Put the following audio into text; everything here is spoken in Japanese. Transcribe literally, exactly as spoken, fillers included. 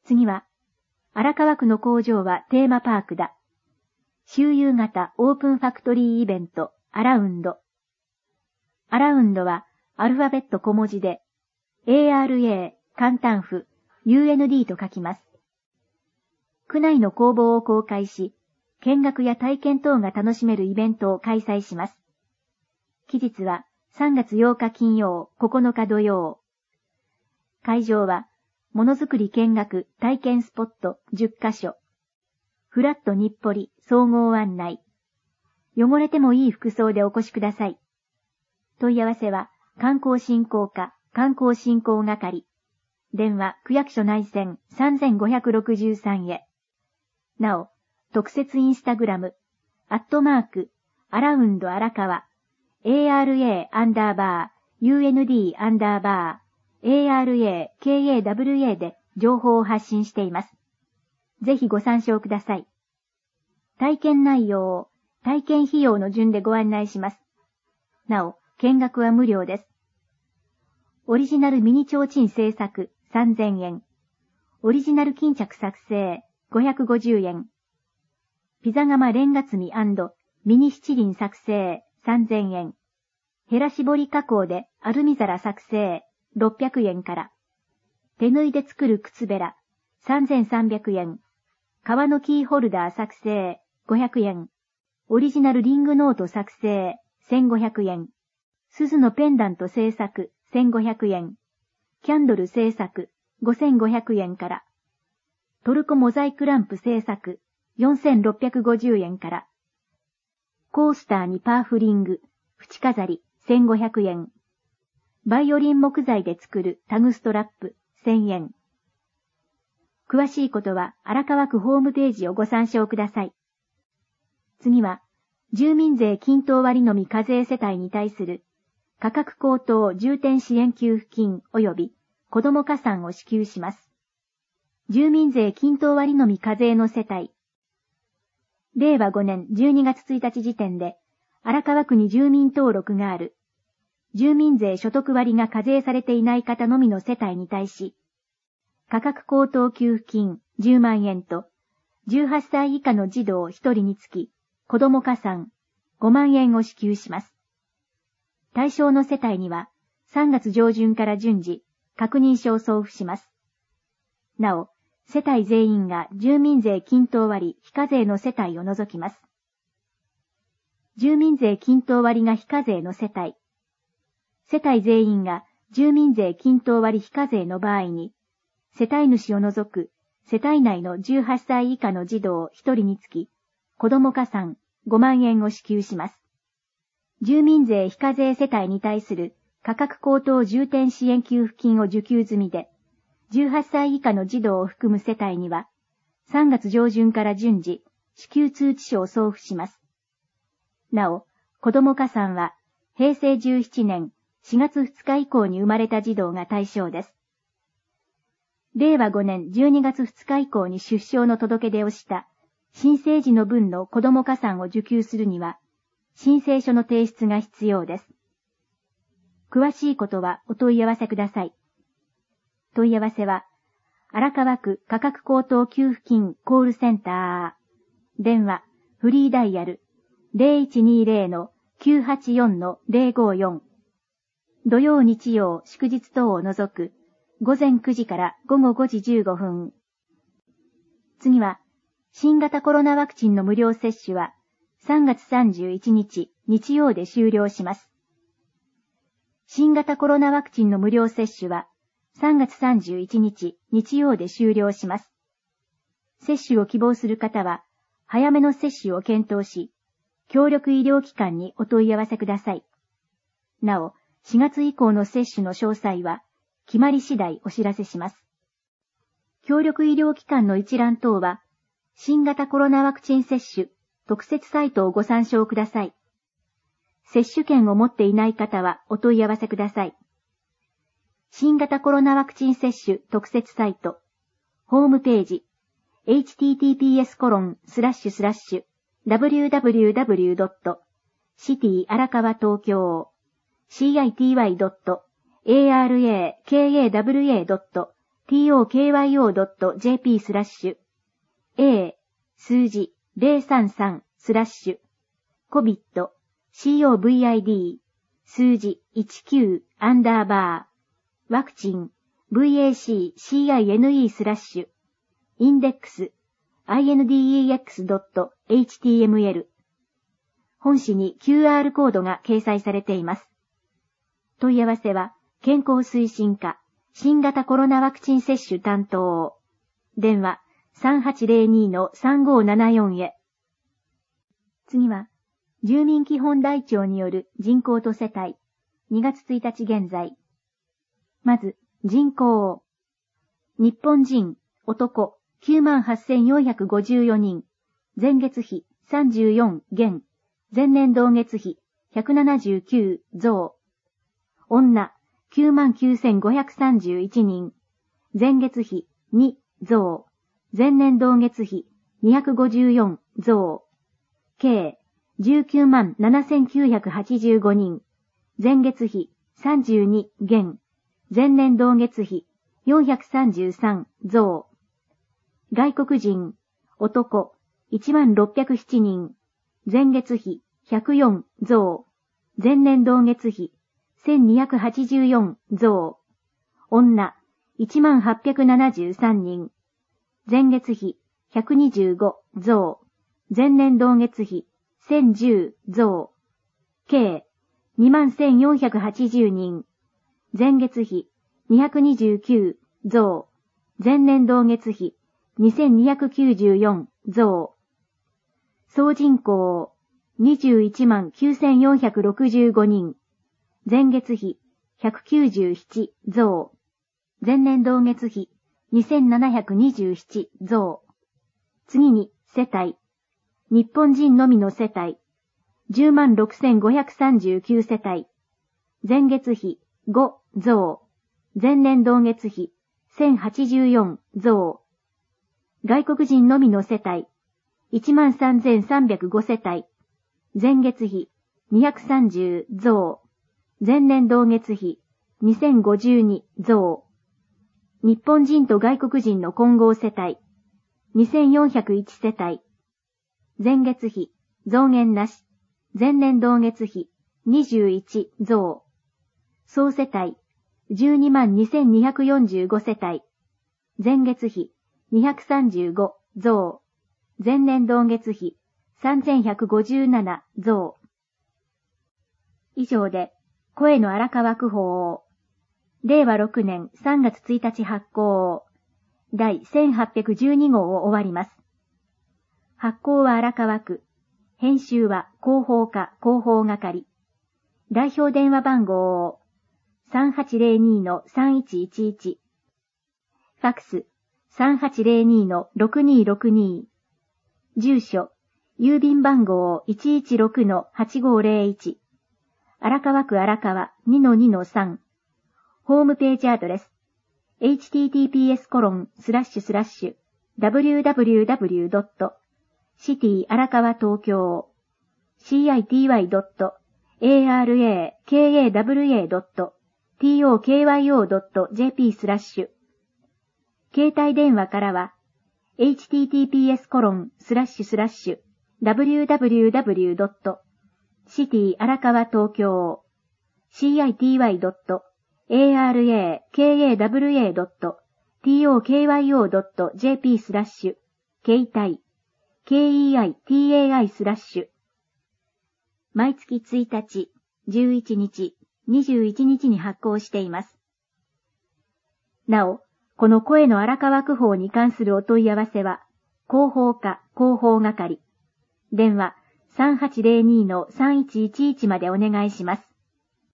次は、荒川区の工場はテーマパークだ。周遊型オープンファクトリーイベント、アラウンド。アラウンドはアルファベット小文字で、エーアールエー、簡単符、ユーエヌディー と書きます。区内の工房を公開し、見学や体験等が楽しめるイベントを開催します。期日はさんがつようか金曜、ここのか土曜。会場は、ものづくり見学体験スポットじゅっかしょ。フラット日暮里総合案内。汚れてもいい服装でお越しください。問い合わせは、観光振興課、観光振興係。電話、区役所内線さんごろくさんへ。なお、特設インスタグラム、アットマーク、アラウンド荒川、エーアールエー アンダーバー、ユーエヌディー アンダーバー、エーアールエー ケーエーダブリューエー で情報を発信しています。ぜひご参照ください。体験内容を体験費用の順でご案内します。なお、見学は無料です。オリジナルミニ提灯制作さんぜんえん。オリジナル巾着作成ごひゃくごじゅうえん。ピザ窯レンガ積み&ミニ七輪作成さんぜんえん。ヘラ絞り加工でアルミ皿作成ろっぴゃくえんから。手縫いで作る靴べらさんぜんさんびゃくえん。革のキーホルダー作成ごひゃくえん。オリジナルリングノート作成せんごひゃくえん。鈴のペンダント製作せんごひゃくえん。キャンドル製作ごせんごひゃくえんから。トルコモザイクランプ製作よんせんろっぴゃくごじゅうえんから。コースターにパーフリング、縁飾りせんごひゃくえん。バイオリン木材で作るタグストラップせんえん。詳しいことは荒川区ホームページをご参照ください。次は、住民税均等割のみ課税世帯に対する価格高騰重点支援給付金及び子ども加算を支給します。住民税均等割のみ課税の世帯。れいわごねんじゅうにがつついたち時点で荒川区に住民登録がある。住民税所得割が課税されていない方のみの世帯に対し、価格高騰給付金じゅうまんえんと、じゅうはっさい以下の児童ひとりにつき、子ども加算ごまんえんを支給します。対象の世帯には、さんがつじょうじゅんから順次、確認書を送付します。なお、世帯全員が住民税均等割非課税の世帯を除きます。住民税均等割が非課税の世帯。世帯全員が住民税均等割非課税の場合に、世帯主を除く世帯内のじゅうはっさい以下の児童ひとりにつき、子ども加算ごまんえんを支給します。住民税非課税世帯に対する価格高騰重点支援給付金を受給済みで、じゅうはっさい以下の児童を含む世帯には、さんがつじょうじゅんから順次、支給通知書を送付します。なお、子ども加算は、へいせいじゅうななねんしがつふつか以降に生まれた児童が対象です。れいわごねんじゅうにがつふつか以降に出生の届け出をした新生児の分の子ども加算を受給するには、申請書の提出が必要です。詳しいことはお問い合わせください。問い合わせは、荒川区価格高騰給付金コールセンター。電話、フリーダイヤル ゼロいちにゼロのきゅうはちよんのゼロごよん。土曜日曜祝日等を除く午前くじから午後ごじじゅうごふん。次は、新型コロナワクチンの無料接種はさんがつさんじゅういちにち日曜で終了します。新型コロナワクチンの無料接種はさんがつさんじゅういちにち日曜で終了します。接種を希望する方は、早めの接種を検討し、協力医療機関にお問い合わせください。なお、しがつ以降の接種の詳細は、決まり次第お知らせします。協力医療機関の一覧等は、新型コロナワクチン接種特設サイトをご参照ください。接種券を持っていない方はお問い合わせください。新型コロナワクチン接種特設サイト、ホームページ、エイチティーティーピーエスコロンスラッシュスラッシュダブリューダブリューダブリュードットシティ荒川東京 シーアイティーワイドットエーアールエーケーエーダブリューエードットトーキョードットジェーピー スラッシュ A 数字ゼロさんさんスラッシュ コビッド コビッド 数字じゅうきゅうアンダーバーワクチン ブイエーシーシーアイエヌイー スラッシュインデックス アイエヌディーイーエックスドットエイチティーエムエル 本誌に キューアール コードが掲載されています。問い合わせは健康推進課新型コロナワクチン接種担当電話 さんはちゼロにのさんごーななよん へ。次は住民基本台帳による人口と世帯にがつついたち現在。まず人口。日本人男 きゅうまんはっせんよんひゃくごじゅうよにん、前月比さんじゅうよん減、前年同月比ひゃくななじゅうきゅう増。女きゅうまんきゅうせんごひゃくさんじゅういちにん、前月比に増、前年同月比にひゃくごじゅうよん増。計じゅうきゅうまんななせんきゅうひゃくはちじゅうごにん、前月比さんじゅうに減、前年同月比よんひゃくさんじゅうさん増。外国人、男、いちまんろっぴゃくななにん、前月比ひゃくよん増、前年同月比せんにひゃくはちじゅうよん増。女、いちまんはっぴゃくななじゅうさんにん、前月比ひゃくにじゅうご増、前年同月比せんじゅう増。計にまんせんよんひゃくはちじゅうにん、前月比にひゃくにじゅうきゅう増、前年同月比にせんにひゃくきゅうじゅうよん増。総人口にじゅういちまんきゅうせんよんひゃくろくじゅうごにん、前月比ひゃくきゅうじゅうなな増、前年同月比にせんななひゃくにじゅうなな増。次に世帯。日本人のみの世帯じゅうまんろくせんごひゃくさんじゅうきゅう世帯、前月比ご増、前年同月比せんはちじゅうよん増。外国人のみの世帯いちまんさんぜんさんびゃくご世帯、前月比にひゃくさんじゅう増、前年同月比にせんごじゅうに増。日本人と外国人の混合世帯にせんよんひゃくいち世帯、前月比増減なし、前年同月比にじゅういち増。総世帯じゅうにまんにせんにひゃくよんじゅうご世帯、前月比にひゃくさんじゅうご増、前年同月比さんぜんひゃくごじゅうなな増。以上で声の荒川区法れいわろくねんさんがつついたち発行第せんはっぴゃくじゅうにごうを終わります。発行は荒川区、編集は広報課広報係。代表電話番号 さんはちゼロにのさんいちいちいち、ファックス さんはちゼロにのろくにろくに、住所郵便番号 いちいちろくのはちごゼロいち、荒川区荒川 にのにのさん、ホームページアドレス エイチティーティーピーエスコロンスラッシュスラッシュダブリューダブリューダブリュードットシティ荒川東京 シーアイティーワイドットエーアールエーケーエーダブリューエードットトーキョードットジェーピー スラッシュ。携帯電話からは エイチティーティーピーエスコロンスラッシュスラッシュダブリューダブリューダブリュードットシティ荒川東京 シーアイティーワイドットエーアールエーケーエーダブリューエードットトーキョードットジェーピー スラッシュ携帯 ケーイーアイティーエーアイ スラッシュ。毎月ついたち、じゅういちにち、にじゅういちにちに発行しています。なお、この声の荒川区法に関するお問い合わせは、広報課広報係。電話 さんはちゼロにのさんいちいちいち までお願いします。